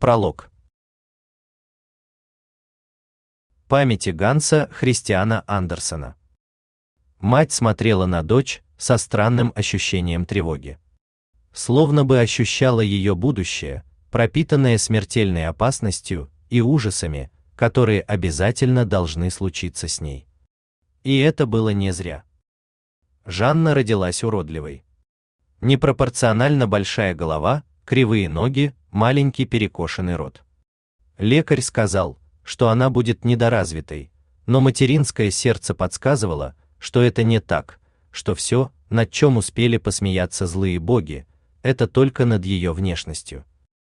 Пролог. Памяти Ганса Христиана Андерсена. Мать смотрела на дочь со странным ощущением тревоги. Словно бы ощущала ее будущее, пропитанное смертельной опасностью и ужасами, которые обязательно должны случиться с ней. И это было не зря. Жанна родилась уродливой. Непропорционально большая голова, кривые ноги, маленький перекошенный рот. Лекарь сказал, что она будет недоразвитой, но материнское сердце подсказывало, что это не так, что все, над чем успели посмеяться злые боги, это только над ее внешностью.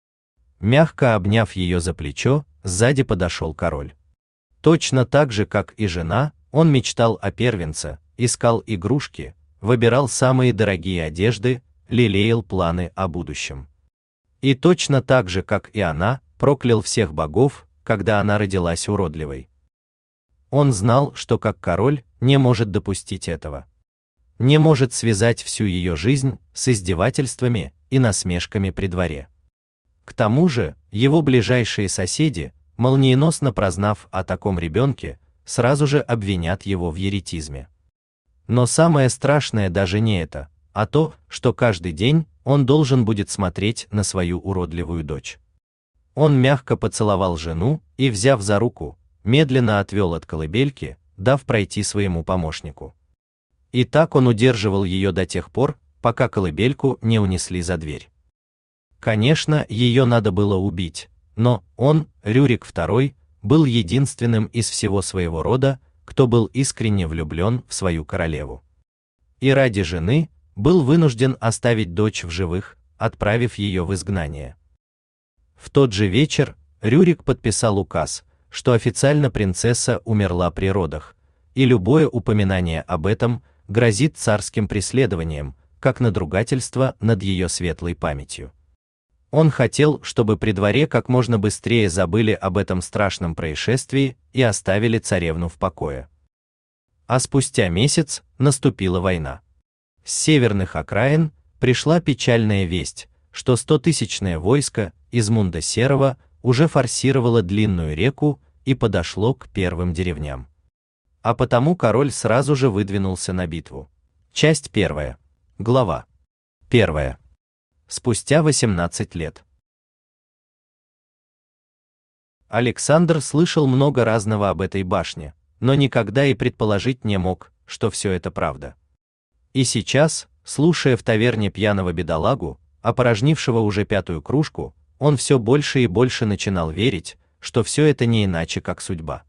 Мягко обняв ее за плечо, сзади подошел король. Точно так же, как и жена, он мечтал о первенце, искал игрушки, выбирал самые дорогие одежды, лелеял планы о будущем. И точно так же, как и она, проклял всех богов, когда она родилась уродливой. Он знал, что как король не может допустить этого. Не может связать всю ее жизнь с издевательствами и насмешками при дворе. К тому же, его ближайшие соседи, молниеносно прознав о таком ребенке, сразу же обвинят его в еретизме. Но самое страшное даже не это, а то, что каждый день он должен будет смотреть на свою уродливую дочь. Он мягко поцеловал жену и, взяв за руку, медленно отвел от колыбельки, дав пройти своему помощнику. И так он удерживал ее до тех пор, пока колыбельку не унесли за дверь. Конечно, ее надо было убить, но он, Рюрик II, был единственным из всего своего рода, кто был искренне влюблен в свою королеву. И ради жены был вынужден оставить дочь в живых, отправив ее в изгнание. В тот же вечер Рюрик подписал указ, что официально принцесса умерла при родах, и любое упоминание об этом грозит царским преследованием, как надругательство над ее светлой памятью. Он хотел, чтобы при дворе как можно быстрее забыли об этом страшном происшествии и оставили царевну в покое. А спустя месяц наступила война. С северных окраин пришла печальная весть, что 100-тысячное войско Измунда Серого уже форсировало длинную реку и подошло к первым деревням. А потому король сразу же выдвинулся на битву. Часть 1. Глава 1. Спустя 18 лет. Александр слышал много разного об этой башне, но никогда и предположить не мог, что все это правда. И сейчас, слушая в таверне пьяного бедолагу, опорожнившего уже 5-ю кружку, он все больше и больше начинал верить, что все это не иначе, как судьба.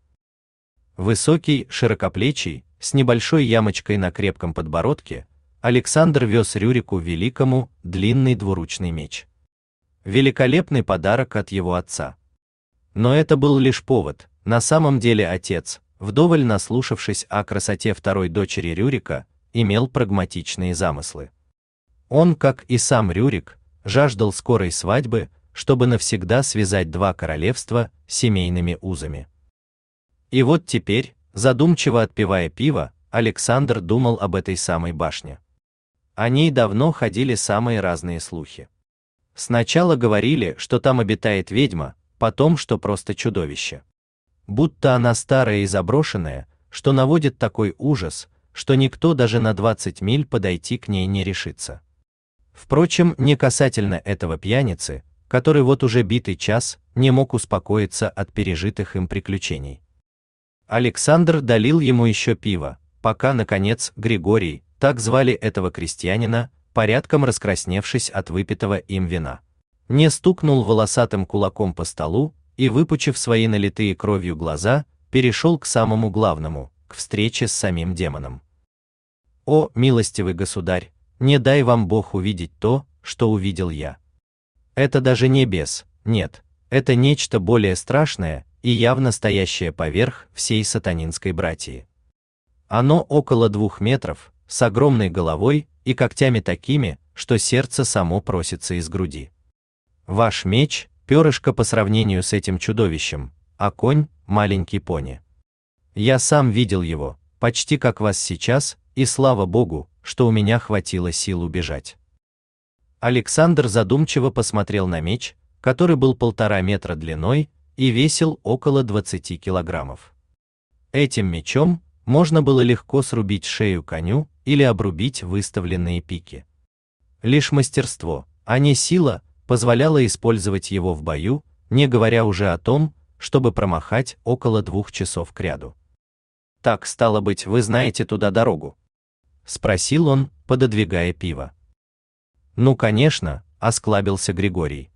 Высокий, широкоплечий, с небольшой ямочкой на крепком подбородке, Александр вез Рюрику Великому длинный двуручный меч. Великолепный подарок от его отца. Но это был лишь повод, на самом деле отец, вдоволь наслушавшись о красоте второй дочери Рюрика, имел прагматичные замыслы. Он, как и сам Рюрик, жаждал скорой свадьбы, чтобы навсегда связать два королевства семейными узами. И вот теперь, задумчиво отпивая пиво, Александр думал об этой самой башне. О ней давно ходили самые разные слухи. Сначала говорили, что там обитает ведьма, потом, что просто чудовище. Будто она старая и заброшенная, что наводит такой ужас, что никто даже на 20 миль подойти к ней не решится. Впрочем, не касательно этого пьяницы, который вот уже битый час не мог успокоиться от пережитых им приключений. Александр долил ему еще пива, пока, наконец, Григорий, так звали этого крестьянина, порядком раскрасневшись от выпитого им вина, не стукнул волосатым кулаком по столу и, выпучив свои налитые кровью глаза, перешел к самому главному, к встрече с самим демоном. «О, милостивый государь, не дай вам Бог увидеть то, что увидел я. Это даже не бес, нет, это нечто более страшное и явно стоящее поверх всей сатанинской братьи. Оно около 2 метров, с огромной головой и когтями такими, что сердце само просится из груди. Ваш меч — перышко по сравнению с этим чудовищем, а конь — маленький пони. Я сам видел его, почти как вас сейчас, и слава Богу, что у меня хватило сил убежать». Александр задумчиво посмотрел на меч, который был 1,5 метра длиной и весил около 20 килограммов. Этим мечом можно было легко срубить шею коню или обрубить выставленные пики. Лишь мастерство, а не сила, позволяло использовать его в бою, не говоря уже о том, чтобы промахать около 2 часов кряду. «Так, стало быть, вы знаете туда дорогу?» — спросил он, пододвигая пиво. «Ну, конечно», — осклабился Григорий.